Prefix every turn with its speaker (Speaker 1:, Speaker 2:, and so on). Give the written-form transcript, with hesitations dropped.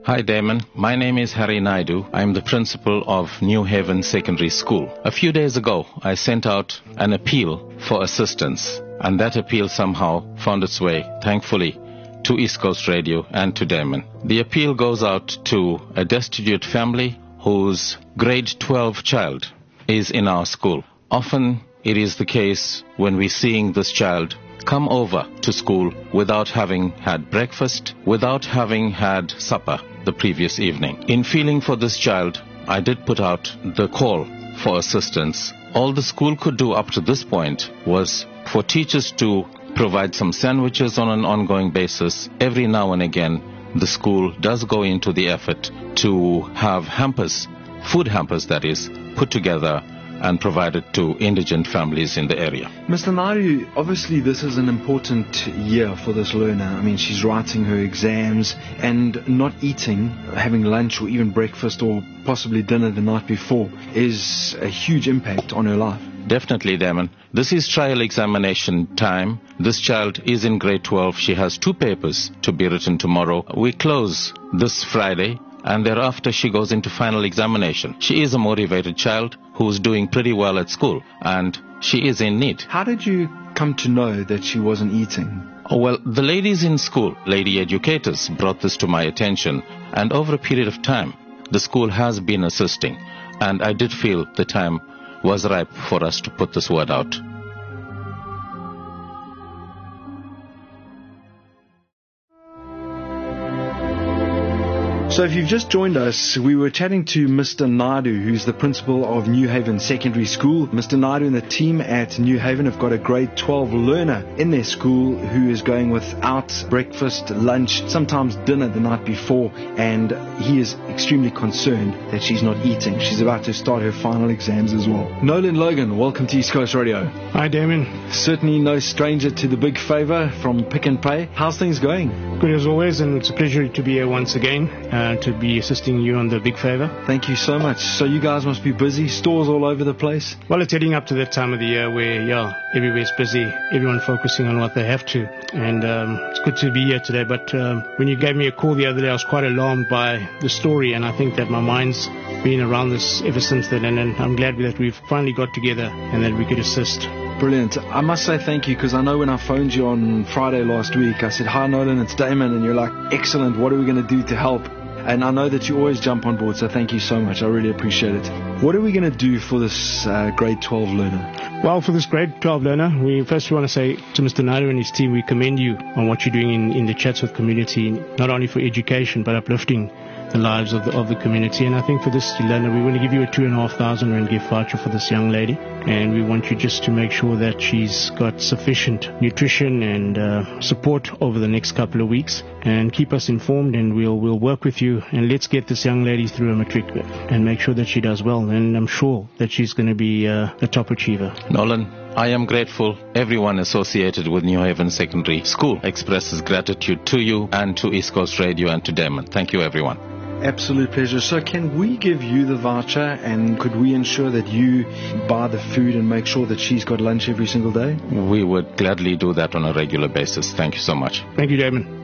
Speaker 1: Hi Damon, my name is Harry Naidu. I'm the principal of New Haven Secondary School. A few days ago, I sent out an appeal for assistance, and that appeal somehow found its way, thankfully, to East Coast Radio and to Damon. The appeal goes out to a destitute family whose grade 12 child is in our school. Often it is the case when we're seeing this child come over to school without having had breakfast, without having had supper the previous evening. In feeling for this child, I did put out the call for assistance. All the school could do up to this point was for teachers to provide some sandwiches on an ongoing basis. Every now and again, the school does go into the effort to have hampers, food hampers that is, put together and provided to indigent families in the area.
Speaker 2: Mr. Naidu, obviously this is an important year for this learner. I mean, she's writing her exams and not eating, having lunch or even breakfast or possibly dinner the night before is a huge impact on her life.
Speaker 1: Definitely, Damon. This is trial examination time. This child is in grade 12. She has 2 papers to be written tomorrow. We close this Friday, and thereafter she goes into final examination. She is a motivated child who's doing pretty well at school, and she is in need.
Speaker 2: How did you come to know that she wasn't eating?
Speaker 1: Well, the ladies in school, lady educators, brought this to my attention, and over a period of time, the school has been assisting, and I did feel the time was ripe for us to put this word out.
Speaker 2: So if you've just joined us, we were chatting to Mr. Naidu, who's the principal of New Haven Secondary School. Mr. Naidu and the team at New Haven have got a grade 12 learner in their school who is going without breakfast, lunch, sometimes dinner the night before, and he is extremely concerned that she's not eating. She's about to start her final exams as well. Nolan Logan, welcome to East Coast Radio.
Speaker 3: Hi, Damon.
Speaker 2: Certainly no stranger to the Big Favour from Pick and Pay. How's things going?
Speaker 3: Good as always, and it's a pleasure to be here once again. To be assisting you on the Big Favour.
Speaker 2: Thank you so much. So you guys must be busy, stores all over the place?
Speaker 3: Well, it's heading up to that time of the year where, everywhere's busy, everyone focusing on what they have to. And it's good to be here today, but when you gave me a call the other day, I was quite alarmed by the story, and I think that my mind's been around this ever since then, and I'm glad that we've finally got together and that we could assist.
Speaker 2: Brilliant. I must say thank you, because I know when I phoned you on Friday last week, I said, "Hi Nolan, it's Damon," and you're like, "Excellent, what are we going to do to help?" And I know that you always jump on board, so thank you so much. I really appreciate it. What are we going to do for this grade 12 learner?
Speaker 3: Well, for this grade 12 learner, we first want to say to Mr. Naidu and his team, we commend you on what you're doing in the Chatsworth community, not only for education, but uplifting the lives of the community. And I think for this learner, we want to give you a 2,500 Rand gift voucher for this young lady. And we want you just to make sure that she's got sufficient nutrition and support over the next couple of weeks. And keep us informed, and we'll work with you. And let's get this young lady through her matric and make sure that she does well. And I'm sure that she's going to be a top achiever.
Speaker 1: Nolan, I am grateful. Everyone associated with New Haven Secondary School expresses gratitude to you and to East Coast Radio and to Damon. Thank you, everyone.
Speaker 2: Absolute pleasure. So can we give you the voucher, and could we ensure that you buy the food and make sure that she's got lunch every single day?
Speaker 1: We would gladly do that on a regular basis. Thank you so much.
Speaker 3: Thank you, Damon.